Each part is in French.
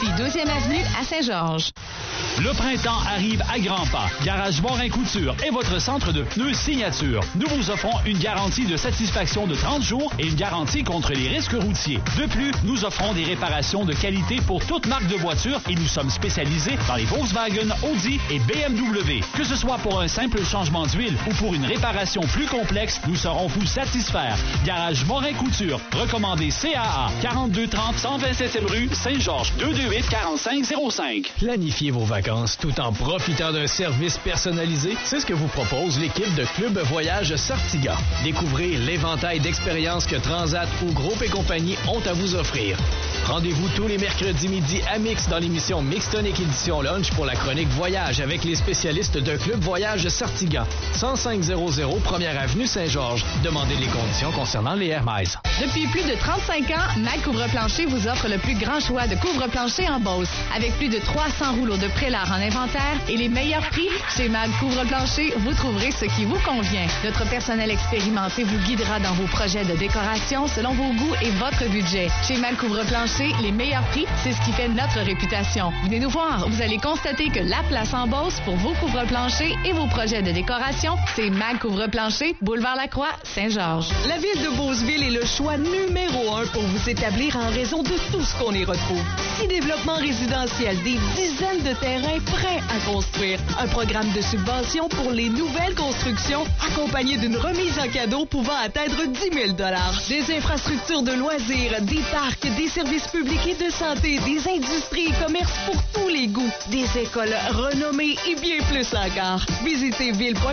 Sophie, 2e avenue à Saint-Georges. Le printemps arrive à grands pas. Garage Morin Couture est votre centre de pneus signature. Nous vous offrons une garantie de satisfaction de 30 jours et une garantie contre les risques routiers. De plus, nous offrons des réparations de qualité pour toute marque de voiture et nous sommes spécialisés dans les Volkswagen, Audi et BMW. Que ce soit pour un simple changement d'huile ou pour une réparation plus complexe, nous saurons vous satisfaire. Garage Morin Couture, recommandé CAA, 4230 127e rue, Saint-Georges, 228-4505. Planifiez vos vacances tout en profitant d'un service personnalisé, c'est ce que vous propose l'équipe de Club Voyage Sortiga. Découvrez l'éventail d'expériences que Transat ou Groupe et compagnie ont à vous offrir. Rendez-vous tous les mercredis midi à Mix dans l'émission Mixtonic Édition Lunch pour la chronique Voyage avec les spécialistes de Club Voyage Sortiga. 10500 1er avenue Saint-Georges. Demandez les conditions concernant les Air Miles. Depuis plus de 35 ans, Mag Couvre-Plancher vous offre le plus grand choix de couvre-plancher en Beauce. Avec plus de 300 rouleaux de Prélar en inventaire et les meilleurs prix, chez Mag Couvre-Plancher, vous trouverez ce qui vous convient. Notre personnel expérimenté vous guidera dans vos projets de décoration selon vos goûts et votre budget. Chez Mag Couvre-Plancher, les meilleurs prix, c'est ce qui fait notre réputation. Venez nous voir, vous allez constater que la place en Beauce pour vos couvre-planchers et vos projets de décoration, c'est Mag Couvre-Plancher, Boulevard Lacroix, Saint-Georges. La ville de Beauceville est le choix numéro 1 pour vous établir en raison de tout ce qu'on y retrouve. 6 développements résidentiels, des dizaines de terrains prêts à construire, un programme de subvention pour les nouvelles constructions, accompagné d'une remise en cadeau pouvant atteindre 10 000 $. Des infrastructures de loisirs, des parcs, des services publics et de santé, des industries et commerces pour tous les goûts, des écoles renommées et bien plus encore. Visitez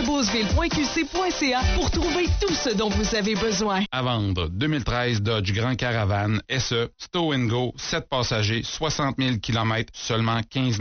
ville.beauceville.qc.ca pour trouver tout ce dont vous avez besoin. À vendre, 2013 Dodge Grand Caravan SE, Stow & Go, 7 passagers, 60 000 km, seulement 15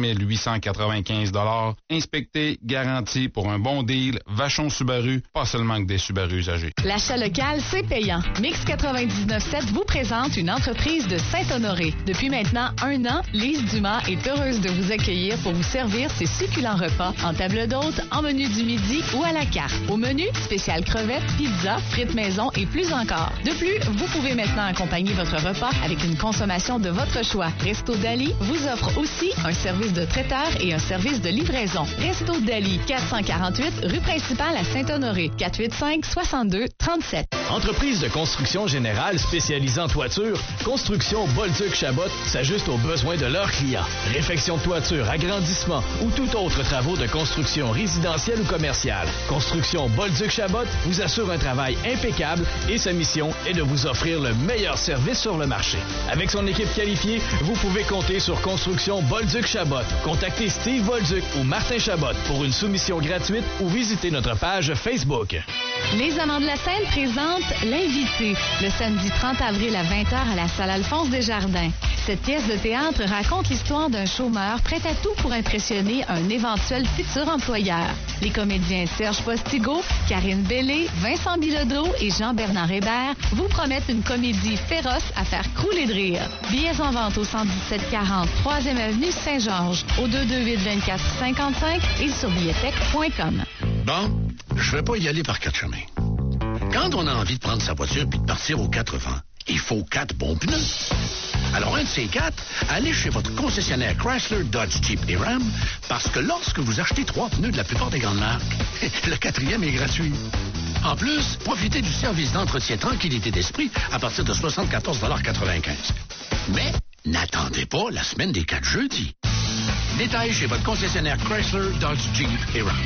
895 $. Inspecté, garanti pour un bon deal. Vachon Subaru, pas seulement que des Subaru usagés. L'achat local, c'est payant. Mix 99.7 vous présente une entreprise de Saint-Honoré. Depuis maintenant 1 an, Lise Dumas est heureuse de vous accueillir pour vous servir ses succulents repas en table d'hôte, en menu du midi ou à la carte. Au menu, spécial crevettes, pizza, frites maison et plus encore. De plus, vous pouvez maintenant accompagner votre repas avec une consommation de votre choix. Resto Dali vous offre aussi un service de traiteur et un service de livraison. Resto Dali, 448 rue principale à Saint-Honoré, 485-62-37. Entreprise de construction générale spécialisée en toiture, Construction Bolduc-Chabot s'ajuste aux besoins de leurs clients. Réfection de toiture, agrandissement ou tout autre travaux de construction résidentielle ou commerciale. Construction Bolduc-Chabot vous assure un travail impeccable et sa mission est de vous offrir le meilleur service sur le marché. Avec son équipe qualifiée, vous pouvez compter sur Construction Bolduc-Chabot. Contactez Steve Bolduc ou Martin Chabot pour une soumission gratuite ou visitez notre page Facebook. Les Amants de la Seine présentent L'Invité, le samedi 30 avril à 20h à la salle Alphonse Desjardins. Cette pièce de théâtre raconte l'histoire d'un chômeur prêt à tout pour impressionner un éventuel futur employeur. Les comédiens Serge Postigo, Karine Bellé, Vincent Bilodeau et Jean-Bernard Hébert vous promettent une comédie féroce à faire crouler de rire. Billets en vente au 11740 3e avenue Saint-Georges, au 228-2455 et sur billetech.com. Bon, je vais pas y aller par 4 chemins. Quand on a envie de prendre sa voiture puis de partir aux 4 vents, il faut 4 bons pneus. Alors, un de ces 4, allez chez votre concessionnaire Chrysler, Dodge, Jeep et Ram, parce que lorsque vous achetez 3 pneus de la plupart des grandes marques, le 4e est gratuit. En plus, profitez du service d'entretien tranquillité d'esprit à partir de 74,95 $. Mais n'attendez pas la semaine des 4 jeudis. Détail chez votre concessionnaire Chrysler, Dodge, Jeep et Ram.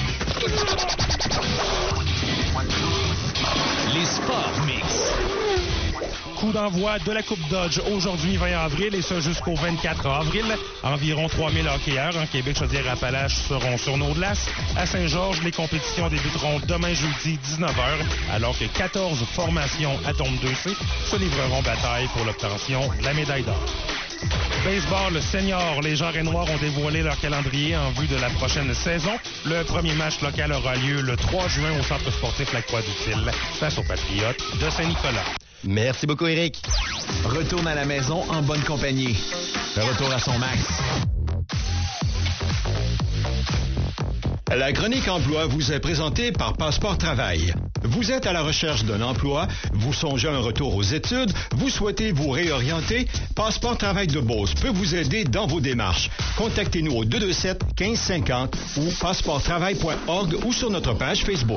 Les Sports Mix. Coup d'envoi de la Coupe Dodge aujourd'hui 20 avril et ça jusqu'au 24 avril. Environ 3000 hockeyeurs en Québec-Chaudière-Appalaches seront sur nos glaces. À Saint-Georges, les compétitions débuteront demain jeudi 19h alors que 14 formations Atome 2C se livreront bataille pour l'obtention de la médaille d'or. Baseball senior, les Genres noirs ont dévoilé leur calendrier en vue de la prochaine saison. Le premier match local aura lieu le 3 juin au Centre sportif La Croix-du-Til face aux Patriotes de Saint-Nicolas. Merci beaucoup, Éric. Retourne à la maison en bonne compagnie. Le retour à son max. La chronique emploi vous est présentée par Passeport Travail. Vous êtes à la recherche d'un emploi, vous songez à un retour aux études, vous souhaitez vous réorienter, Passeport Travail de Beauce peut vous aider dans vos démarches. Contactez-nous au 227-1550 ou passeporttravail.org ou sur notre page Facebook.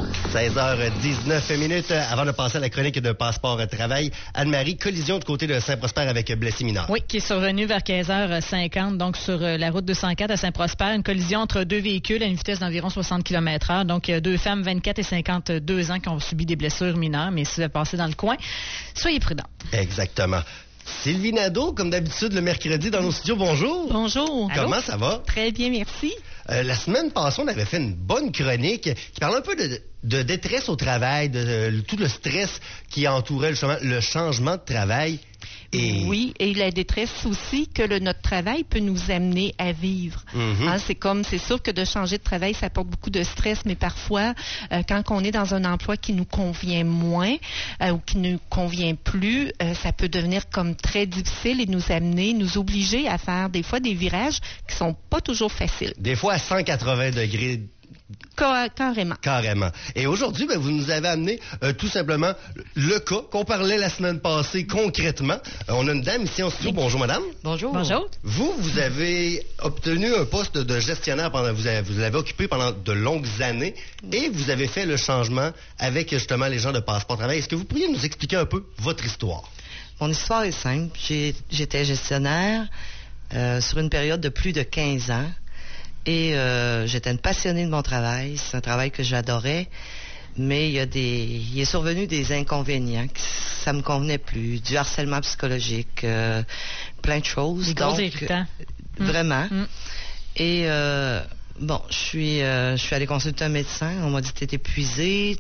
16h19 avant de passer à la chronique de Passeport Travail. Anne-Marie, collision du côté de Saint-Prosper avec Blessé-Minard. Oui, qui est survenue vers 15h50, donc sur la route 204 à Saint-Prosper. Une collision entre deux véhicules à une vitesse d'environ 60 km/h. Donc, deux femmes, 24 et 52 ans, qui ont subi des blessures mineures, mais ça va passer dans le coin. Soyez prudents. Exactement. Sylvie Nadeau, comme d'habitude, le mercredi dans nos studios. Bonjour. Bonjour. Comment Allô? ça va? Très bien, merci. La semaine passée, on avait fait une bonne chronique qui parlait un peu de détresse au travail, de tout le stress qui entourait le changement de travail. Et... Oui, et la détresse aussi que notre travail peut nous amener à vivre. Mm-hmm. C'est sûr que de changer de travail, ça apporte beaucoup de stress, mais parfois, quand on est dans un emploi qui nous convient moins ou qui ne nous convient plus, ça peut devenir comme très difficile et nous obliger à faire des fois des virages qui sont pas toujours faciles. Des fois à 180 degrés. Carrément. Carrément. Et aujourd'hui, vous nous avez amené tout simplement le cas qu'on parlait la semaine passée concrètement. On a une dame ici en studio. Bonjour, madame. Bonjour. Bonjour. Vous avez obtenu un poste de gestionnaire vous l'avez occupé pendant de longues années et vous avez fait le changement avec justement les gens de Passeport Travail. Est-ce que vous pourriez nous expliquer un peu votre histoire? Mon histoire est simple. J'étais gestionnaire sur une période de plus de 15 ans. Et j'étais une passionnée de mon travail. C'est un travail que j'adorais. Mais il est survenu des inconvénients. Ça me convenait plus. Du harcèlement psychologique, plein de choses. Des gros irritants. Vraiment. Et je suis allée consulter un médecin. On m'a dit t'es épuisé,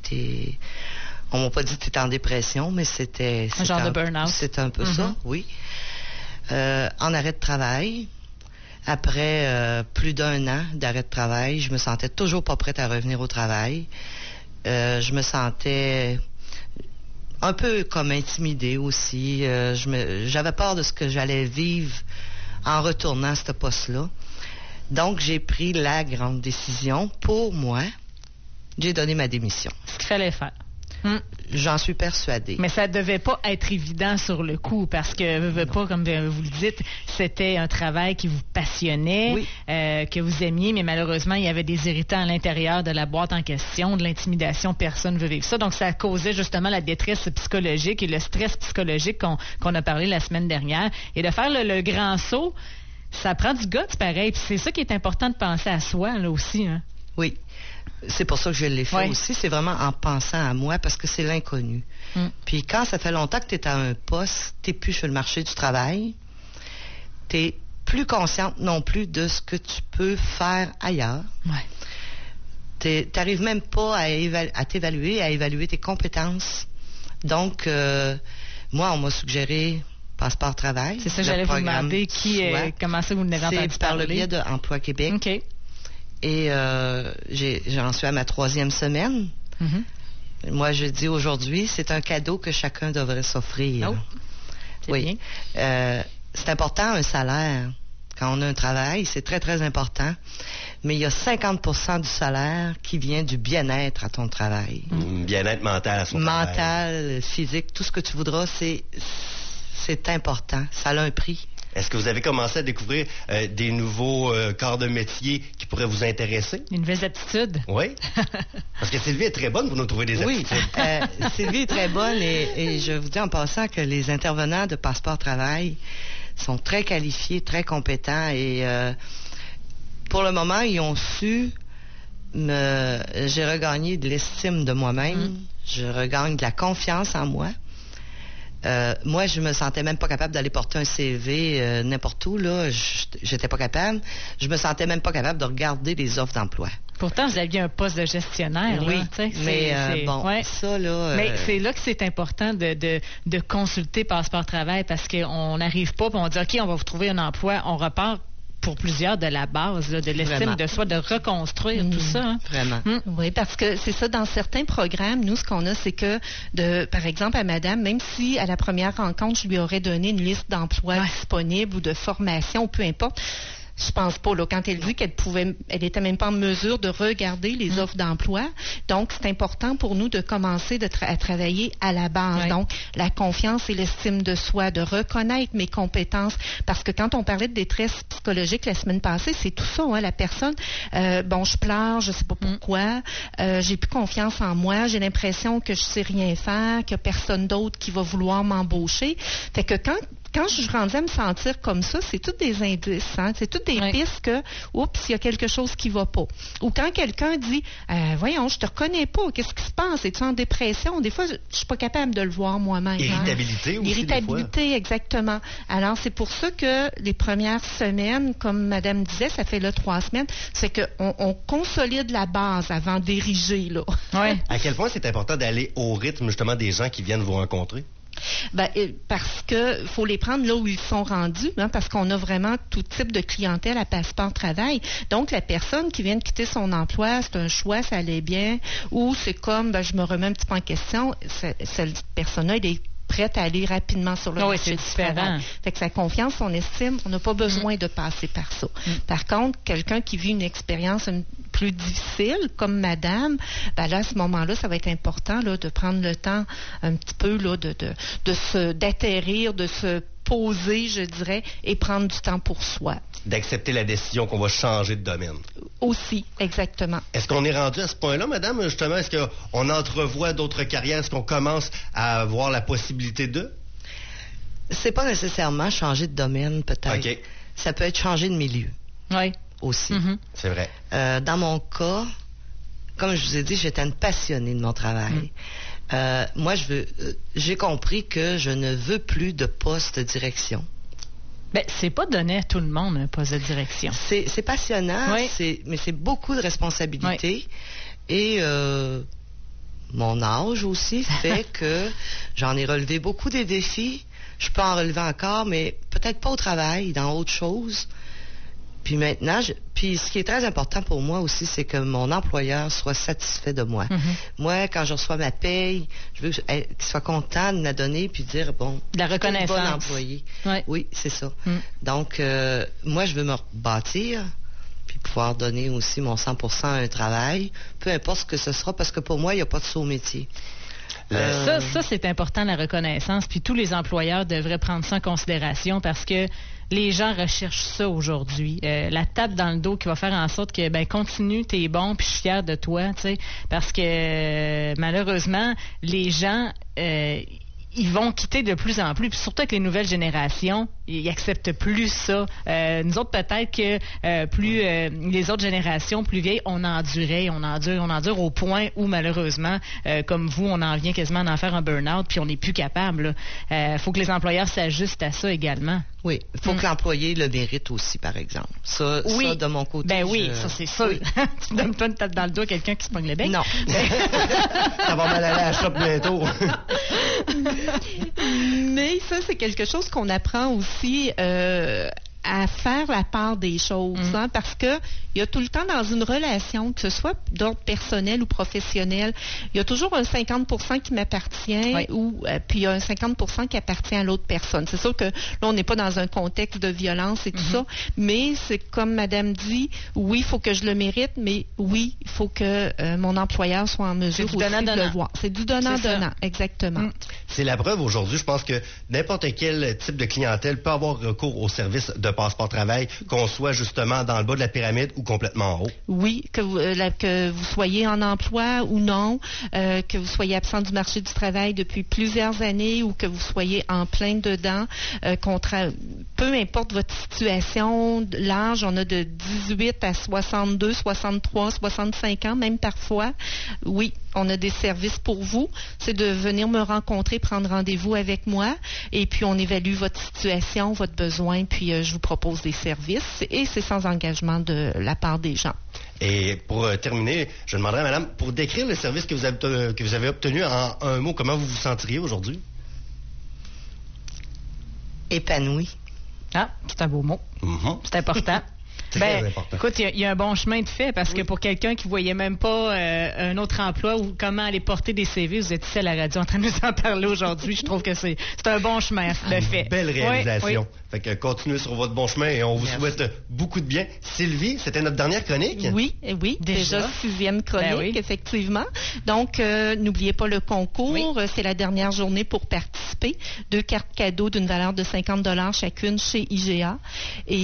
on m'a pas dit t'es en dépression, mais c'était un genre de burn-out. C'est un peu ça, oui. En arrêt de travail. Après plus d'1 an d'arrêt de travail, je me sentais toujours pas prête à revenir au travail. Je me sentais un peu comme intimidée aussi. J'avais peur de ce que j'allais vivre en retournant à ce poste-là. Donc, j'ai pris la grande décision. Pour moi, j'ai donné ma démission. Ce qu'il fallait faire. J'en suis persuadée. Mais ça devait pas être évident sur le coup parce que, pas comme vous le dites, c'était un travail qui vous passionnait, que vous aimiez, mais malheureusement, il y avait des irritants à l'intérieur de la boîte en question, de l'intimidation, personne ne veut vivre ça. Donc, ça causait justement la détresse psychologique et le stress psychologique qu'on a parlé la semaine dernière. Et de faire le grand saut, ça prend du guts, pareil. Puis c'est ça qui est important de penser à soi, là aussi. Hein? Oui. C'est pour ça que je l'ai fait aussi. C'est vraiment en pensant à moi parce que c'est l'inconnu. Puis quand ça fait longtemps que tu es à un poste, tu n'es plus sur le marché du travail, tu n'es plus consciente non plus de ce que tu peux faire ailleurs. Tu n'arrives même pas à t'évaluer, à évaluer tes compétences. Donc, moi, on m'a suggéré Passeport Travail. C'est ça, j'allais vous demander comment ça vous n'avez entendu parler. C'est par le biais d'Emploi Québec. OK. Et j'en suis à ma 3e semaine. Moi, je dis aujourd'hui, c'est un cadeau que chacun devrait s'offrir. Bien. C'est important, un salaire. Quand on a un travail, c'est très, très important. Mais il y a 50% du salaire qui vient du bien-être à ton travail. Bien-être mental à son travail. Mental, physique, tout ce que tu voudras, c'est important. Ça a un prix. Est-ce que vous avez commencé à découvrir des nouveaux corps de métier qui pourraient vous intéresser? Une nouvelle aptitude. Oui. Parce que Sylvie est très bonne pour nous trouver des aptitudes. Oui, Sylvie est très bonne et je vous dis en passant que les intervenants de Passeport Travail sont très qualifiés, très compétents et pour le moment, ils ont su j'ai regagné de l'estime de moi-même, je regagne de la confiance en moi. Moi, je me sentais même pas capable d'aller porter un CV n'importe où, là. J'étais pas capable. Je me sentais même pas capable de regarder les offres d'emploi. Pourtant, vous aviez un poste de gestionnaire. Oui, là, mais ça, là... Mais c'est là que c'est important de consulter Passeport Travail parce qu'on n'arrive pas et on dit, OK, on va vous trouver un emploi. On repart pour plusieurs de la base, là, de l'estime de soi, de reconstruire tout ça. Hein? Vraiment. Oui, parce que c'est ça, dans certains programmes, nous, ce qu'on a, c'est que, par exemple, à madame, même si à la première rencontre, je lui aurais donné une liste d'emplois disponibles ou de formation, peu importe, Je pense pas. Là, quand elle dit elle était même pas en mesure de regarder les offres d'emploi. Donc, c'est important pour nous de commencer à travailler à la base. Oui. Donc, la confiance et l'estime de soi, de reconnaître mes compétences. Parce que quand on parlait de détresse psychologique la semaine passée, c'est tout ça. Hein, la personne, je pleure, je sais pas pourquoi, j'ai plus confiance en moi, j'ai l'impression que je sais rien faire, qu'il y a personne d'autre qui va vouloir m'embaucher. Fait que quand je suis rendue à me sentir comme ça, c'est toutes des indices, hein? C'est toutes des pistes que, oups, il y a quelque chose qui va pas. Ou quand quelqu'un dit, voyons, je te reconnais pas, qu'est-ce qui se passe? Es-tu en dépression? Des fois, je suis pas capable de le voir moi-même. Irritabilité aussi, Irritabilité, exactement. Alors, c'est pour ça que les premières semaines, comme Madame disait, ça fait là 3 semaines, c'est qu'on consolide la base avant d'ériger, là. Ouais. À quel point c'est important d'aller au rythme, justement, des gens qui viennent vous rencontrer? Parce que faut les prendre là où ils sont rendus, hein, parce qu'on a vraiment tout type de clientèle à Passeport Travail. Donc, la personne qui vient de quitter son emploi, c'est un choix, ça allait bien, ou c'est comme, je me remets un petit peu en question, cette personne-là, elle est prête à aller rapidement sur le marché du travail. Fait que sa confiance, son estime, on n'a pas besoin de passer par ça. Par contre, quelqu'un qui vit une expérience plus difficile, comme madame, là, à ce moment-là, ça va être important là, de prendre le temps un petit peu là, d'atterrir, de se poser, je dirais, et prendre du temps pour soi. D'accepter la décision qu'on va changer de domaine. Aussi, exactement. Est-ce qu'on est rendu à ce point-là, madame, justement? Est-ce qu'on entrevoit d'autres carrières? Est-ce qu'on commence à avoir la possibilité de? C'est pas nécessairement changer de domaine, peut-être. OK. Ça peut être changer de milieu. Oui. Aussi. C'est vrai. Dans mon cas, comme je vous ai dit, j'étais une passionnée de mon travail. Moi, j'ai compris que je ne veux plus de poste de direction. C'est pas donné à tout le monde un poste de direction. C'est passionnant, mais c'est beaucoup de responsabilités. Et mon âge aussi fait que j'en ai relevé beaucoup des défis. Je peux en relever encore, mais peut-être pas au travail, dans autre chose. Puis maintenant, ce qui est très important pour moi aussi, c'est que mon employeur soit satisfait de moi. Moi, quand je reçois ma paye, je veux qu'il soit content de me la donner puis dire, bon, la reconnaissance. Je suis un bon employé. Oui, c'est ça. Donc, moi, je veux me rebâtir puis pouvoir donner aussi mon 100% à un travail, peu importe ce que ce sera, parce que pour moi, il n'y a pas de saut métier. Ça, c'est important, la reconnaissance. Puis tous les employeurs devraient prendre ça en considération parce que les gens recherchent ça aujourd'hui. La tape dans le dos qui va faire en sorte que, continue, t'es bon, puis je suis fière de toi, tu sais. Parce que, malheureusement, les gens... ils vont quitter de plus en plus, puis surtout avec les nouvelles générations, ils acceptent plus ça. Nous autres, peut-être que plus les autres générations plus vieilles, on endure au point où, malheureusement, comme vous, on en vient quasiment à en faire un burn-out, puis on n'est plus capable. Faut que les employeurs s'ajustent à ça également. Oui, il faut que l'employé le mérite aussi, par exemple. Ça, de mon côté. Ça, c'est sûr. Oui. Tu ne donnes pas une tape dans le dos à quelqu'un qui se pogne le bec? Non. Ça va mal aller à la shop bientôt. Mais ça, c'est quelque chose qu'on apprend aussi à faire la part des choses, hein, parce que il y a tout le temps dans une relation, que ce soit d'ordre personnel ou professionnel, il y a toujours un 50% qui m'appartient ou puis il y a un 50% qui appartient à l'autre personne. C'est sûr que là, on n'est pas dans un contexte de violence et tout ça, mais c'est comme Madame dit, oui, il faut que je le mérite, mais oui, il faut que mon employeur soit en mesure aussi de le voir. C'est du donnant-donnant, exactement. C'est la preuve aujourd'hui, je pense que n'importe quel type de clientèle peut avoir recours au service de Passeport Travail, qu'on soit justement dans le bas de la pyramide ou complètement en haut. Oui, que vous soyez en emploi ou non, que vous soyez absent du marché du travail depuis plusieurs années ou que vous soyez en plein dedans, peu importe votre situation, l'âge, on a de 18 à 62, 63, 65 ans, même parfois. Oui, on a des services pour vous. C'est de venir me rencontrer, prendre rendez-vous avec moi et puis on évalue votre situation, votre besoin, puis je vous propose des services et c'est sans engagement de la part des gens. Et pour terminer, je demanderais à madame, pour décrire le service que vous avez obtenu en un mot, comment vous vous sentiriez aujourd'hui? Épanoui. Ah, c'est un beau mot. C'est important. Très important. Écoute, il y a un bon chemin de fait parce que pour quelqu'un qui voyait même pas un autre emploi ou comment aller porter des CV, vous êtes ici à la radio en train de nous en parler aujourd'hui. Je trouve que c'est un bon chemin de fait. Belle réalisation. Oui. Fait que continuez sur votre bon chemin et on vous souhaite beaucoup de bien. Sylvie, c'était notre dernière chronique? Oui, déjà 6e chronique, effectivement. Donc, n'oubliez pas le concours. C'est la dernière journée pour participer. 2 cartes cadeaux d'une valeur de 50 $ chacune chez IGA. Et